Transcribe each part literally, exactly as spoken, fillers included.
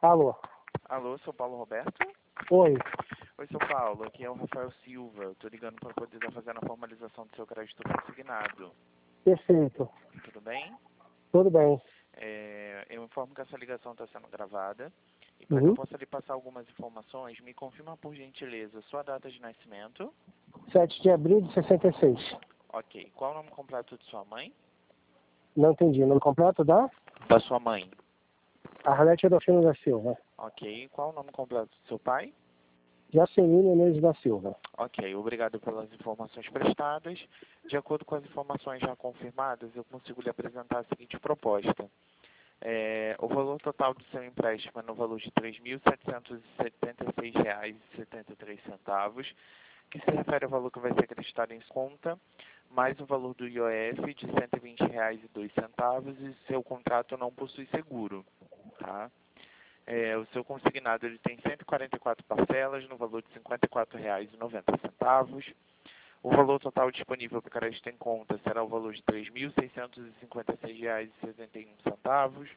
Alô? Alô, sou Paulo Roberto? Oi. Oi, sou Paulo. Aqui é o Rafael Silva. Eu tô ligando para poder estar fazendo a formalização do seu crédito consignado. Perfeito. Tudo bem? Tudo bem. É, eu informo que essa ligação está sendo gravada. E para que eu Uhum. possa lhe passar algumas informações, me confirma por gentileza sua data de nascimento. sete de abril de sessenta e seis. Ok. Qual o nome completo de sua mãe? Não entendi. O nome completo da Da sua mãe. Arlete Adolfino da Silva. Ok. Qual o nome completo do seu pai? Jacelino Menezes da Silva. Ok, obrigado pelas informações prestadas. De acordo com as informações já confirmadas, eu consigo lhe apresentar a seguinte proposta. É, o valor total do seu empréstimo é no valor de três mil setecentos e setenta e seis reais e setenta e três centavos, que se refere ao valor que vai ser acreditado em conta, mais o valor do I O F de cento e vinte reais e dois centavos e seu contrato não possui seguro. Tá? É, o seu consignado ele tem cento e quarenta e quatro parcelas no valor de cinquenta e quatro reais e noventa centavos. O valor total disponível para crédito em conta será o valor de três mil seiscentos e cinquenta e seis reais e sessenta e um centavos.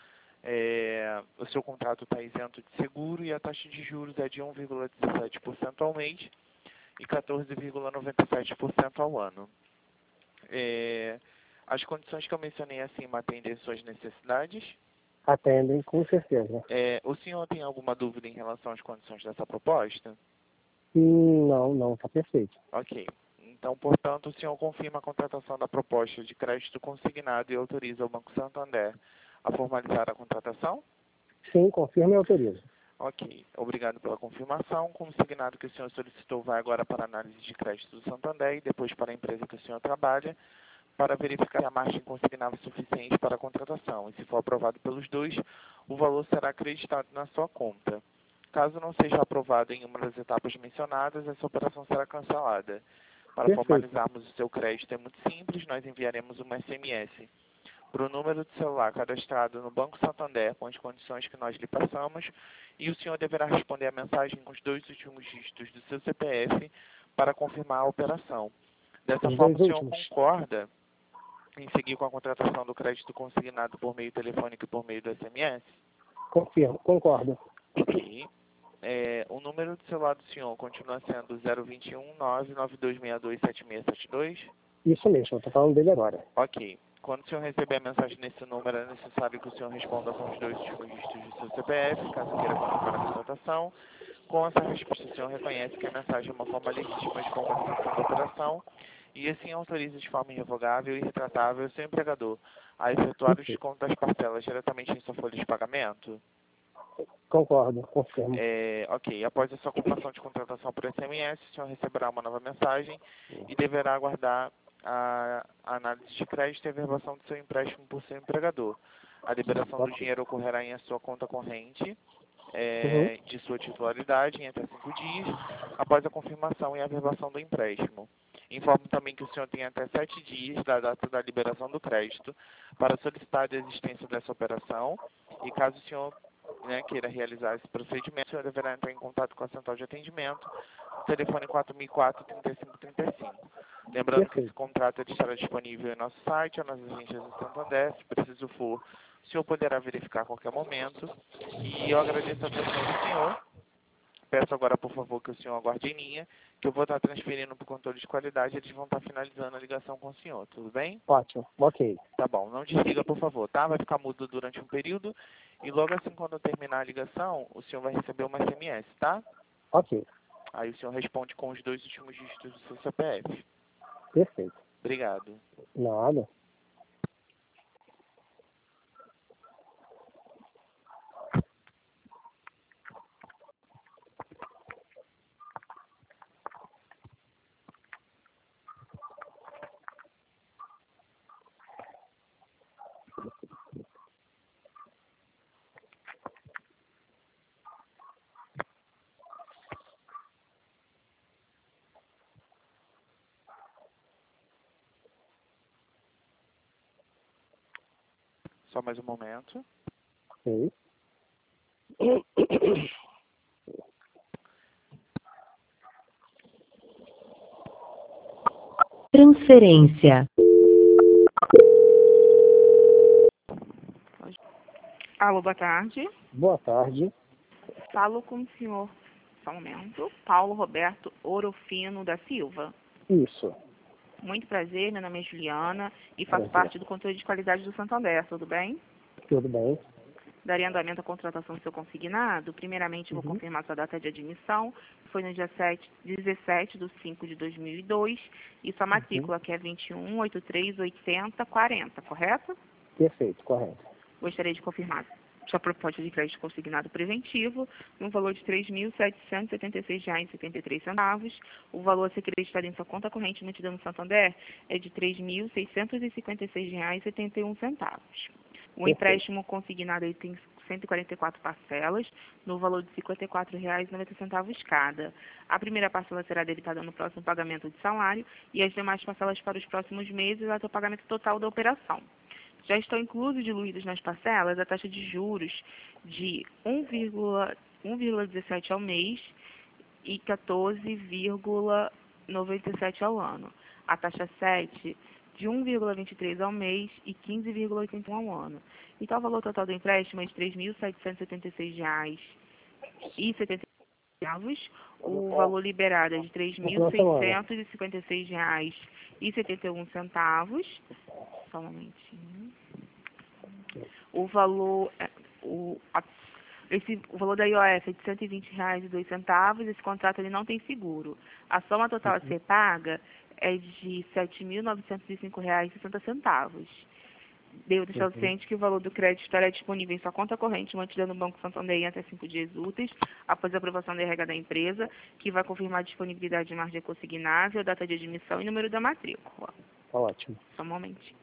É, o seu contrato está isento de seguro e a taxa de juros é de um vírgula dezessete por cento ao mês e quatorze vírgula noventa e sete por cento ao ano. É, as condições que eu mencionei acima atendem às suas necessidades? Atendem, com certeza. É, o senhor tem alguma dúvida em relação às condições dessa proposta? Hum, não, não, está perfeito. Ok. Então, portanto, o senhor confirma a contratação da proposta de crédito consignado e autoriza o Banco Santander a formalizar a contratação? Sim, confirma e autoriza. Ok. Obrigado pela confirmação. O consignado que o senhor solicitou vai agora para a análise de crédito do Santander e depois para a empresa que o senhor trabalha, para verificar se a margem consignável é suficiente para a contratação. E se for aprovado pelos dois, o valor será acreditado na sua conta. Caso não seja aprovado em uma das etapas mencionadas, essa operação será cancelada. Para Perfeito. formalizarmos o seu crédito é muito simples, nós enviaremos uma S M S para o número de celular cadastrado no Banco Santander com as condições que nós lhe passamos e o senhor deverá responder a mensagem com os dois últimos dígitos do seu C P F para confirmar a operação. Dessa Os forma, dois o senhor últimos. concorda em seguir com a contratação do crédito consignado por meio telefônico e por meio do S M S? Confirmo, concordo. Ok. É, o número de celular do senhor continua sendo zero dois um nove nove dois seis dois sete seis sete dois? Isso mesmo, estou falando dele agora. Ok. Quando o senhor receber a mensagem nesse número, é necessário que o senhor responda com os dois últimos dígitos do seu C P F, caso queira confirmar a contratação. Com essa resposta, o senhor reconhece que a mensagem é uma forma legítima de formalização da operação e assim autoriza de forma irrevogável e retratável o seu empregador a efetuar o Perfeito. desconto das parcelas diretamente em sua folha de pagamento? Concordo, confirmo. É, ok, após a sua confirmação de contratação por S M S, o senhor receberá uma nova mensagem e deverá aguardar a, a análise de crédito e a verbação do seu empréstimo por seu empregador. A liberação do Ok. dinheiro ocorrerá em a sua conta corrente Uhum. é, de sua titularidade em até cinco dias, após a confirmação e a verbação do empréstimo. Informo também que o senhor tem até sete dias da data da liberação do crédito para solicitar a desistência dessa operação e caso o senhor né, queira realizar esse procedimento, o senhor deverá entrar em contato com a central de atendimento, telefone quatro mil e quatro, trinta e cinco trinta e cinco. Lembrando que esse Perfeito. contrato ele estará disponível em nosso site ou nas agências do Santander, se preciso for, o senhor poderá verificar a qualquer momento. E eu agradeço a atenção do senhor. Peço agora, por favor, que o senhor aguarde em linha, que eu vou estar transferindo para o controle de qualidade e eles vão estar finalizando a ligação com o senhor, tudo bem? Ótimo. Ok. Tá bom, não desliga, por favor, tá? Vai ficar mudo durante um período e logo assim, quando eu terminar a ligação, o senhor vai receber uma S M S, tá? Ok. Aí o senhor responde com os dois últimos dígitos do seu C P F. Perfeito. Obrigado. Nada. Só mais um momento. Ok. Transferência. Alô, boa tarde. Boa tarde. Falo com o senhor, só um momento, Paulo Roberto Orofino da Silva. Isso. Muito prazer, meu nome é Juliana e faço Prazer. parte do controle de qualidade do Santander, tudo bem? Tudo bem? Daria andamento à contratação do seu consignado. Primeiramente, vou Uhum. confirmar sua data de admissão. Foi no dia sete, dezessete de cinco de dois mil e dois. E sua matrícula, que é vinte e um, oitenta e três, oitenta, quarenta, correto? Perfeito, correto. Gostaria de confirmar sua proposta de crédito consignado preventivo no valor de três mil setecentos e setenta e seis reais e setenta e três centavos. O valor a ser creditado em sua conta corrente mantida no Santander é de três mil seiscentos e cinquenta e seis reais e setenta e um centavos. O Perfeito. empréstimo consignado aí tem cento e quarenta e quatro parcelas, no valor de cinquenta e quatro reais e noventa centavos cada. A primeira parcela será debitada no próximo pagamento de salário e as demais parcelas para os próximos meses até o pagamento total da operação. Já estão inclusos e diluídos nas parcelas a taxa de juros de um vírgula dezessete ao mês e quatorze vírgula noventa e sete ao ano. A taxa sete de um vírgula vinte e três ao mês e quinze vírgula oitenta e um ao ano. Então, o valor total do empréstimo é de três mil setecentos e setenta e seis reais e setenta e seis centavos. O valor liberado é de três mil seiscentos e cinquenta e seis reais e setenta e um centavos. Só um momentinho. O valor, é, o, a, esse, o valor da I O F é de cento e vinte reais e dois centavos. Esse contrato ele não tem seguro. A soma total a ser paga é de sete mil novecentos e cinco reais e sessenta centavos. Devo deixar o ciente que o valor do crédito estará disponível em sua conta corrente mantida no Banco Santander em até cinco dias úteis, após a aprovação da R H da empresa, que vai confirmar a disponibilidade de margem consignável, data de admissão e número da matrícula. Ótimo. Só um momentinho.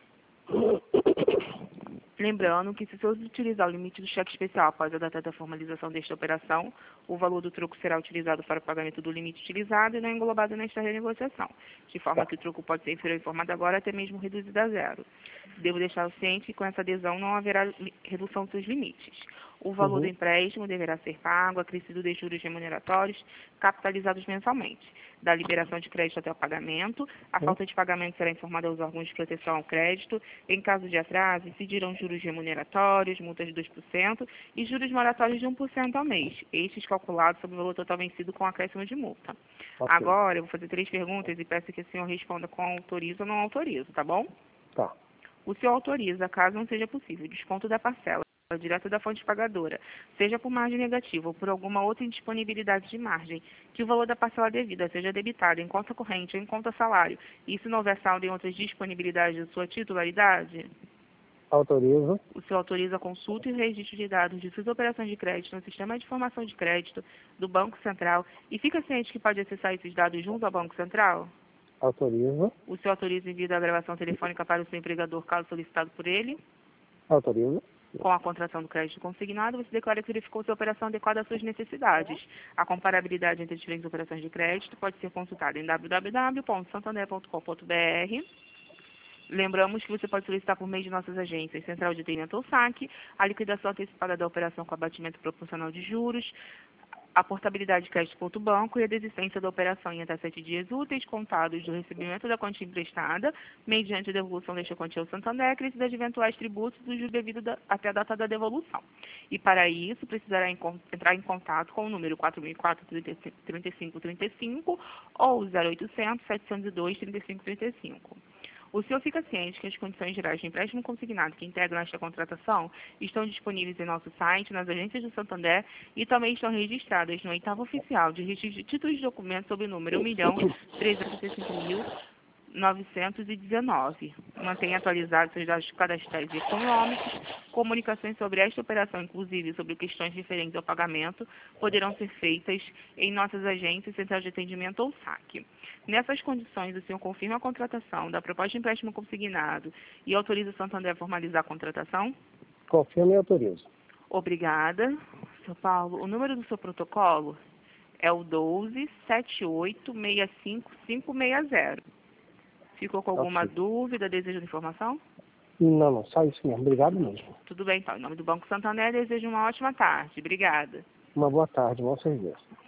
Lembrando que, se você utilizar o limite do cheque especial após a data da formalização desta operação, o valor do troco será utilizado para o pagamento do limite utilizado e não englobado nesta renegociação, de forma que o troco pode ser inferior informado agora até mesmo reduzido a zero. Devo deixar o ciente que com essa adesão não haverá redução dos seus limites. O valor Uhum. do empréstimo deverá ser pago, acrescido de juros remuneratórios, capitalizados mensalmente. Da liberação de crédito até o pagamento, a Uhum. falta de pagamento será informada aos órgãos de proteção ao crédito. Em caso de atraso, incidirão juros remuneratórios, multas de dois por cento e juros moratórios de um por cento ao mês, estes calculados sobre o valor total vencido com acréscimo de multa. Ok. Agora, eu vou fazer três perguntas e peço que o senhor responda com autorizo ou não autorizo, tá bom? Tá. O senhor autoriza, caso não seja possível, desconto da parcela direto da fonte pagadora, seja por margem negativa ou por alguma outra indisponibilidade de margem, que o valor da parcela devida seja debitado em conta corrente ou em conta salário, e se não houver saldo em outras disponibilidades de sua titularidade, Autorizo. o senhor autoriza a consulta e registro de dados de suas operações de crédito no sistema de informação de crédito do Banco Central e fica ciente que pode acessar esses dados junto ao Banco Central? Autorizo. O senhor autoriza o envio da gravação telefônica para o seu empregador, caso solicitado por ele? Autorizo. Com a contratação do crédito consignado, você declara que verificou se a operação adequada às suas necessidades. A comparabilidade entre diferentes operações de crédito pode ser consultada em w w w ponto santander ponto com ponto b r. Lembramos que você pode solicitar por meio de nossas agências, Central de Atendimento ou saque, a liquidação antecipada da operação com abatimento proporcional de juros, a portabilidade de crédito ponto banco e a desistência da operação em até sete dias úteis, contados do recebimento da quantia emprestada, mediante a devolução desta quantia ao Santander, acrescida de eventuais tributos do juro devido da, até a data da devolução. E, para isso, precisará em, entrar em contato com o número quatro mil e quatro, trinta e cinco trinta e cinco ou zero oitocentos, setecentos e dois, trinta e cinco trinta e cinco. O senhor fica ciente que as condições gerais de empréstimo consignado que integram esta contratação estão disponíveis em nosso site, nas agências do Santander e também estão registradas no oitavo oficial de registro de títulos de documentos sob o número um milhão trezentos e cinco mil novecentos e dezenove. Mantenha atualizados seus dados cadastrais e econômicos. Comunicações sobre esta operação, inclusive sobre questões referentes ao pagamento, poderão ser feitas em nossas agências, Central de Atendimento ou saque. Nessas condições, o senhor confirma a contratação da proposta de empréstimo consignado e autoriza o Santander a formalizar a contratação? Confirmo e autorizo. Obrigada. Seu Paulo, o número do seu protocolo é o doze, sete oito, seis cinco, cinco seis zero. Ficou com alguma Ok. dúvida, desejo de informação? Não, não, só isso mesmo. Obrigado mesmo. Tudo bem, então. Em nome do Banco Santander, desejo uma ótima tarde. Obrigada. Uma boa tarde, bom serviço.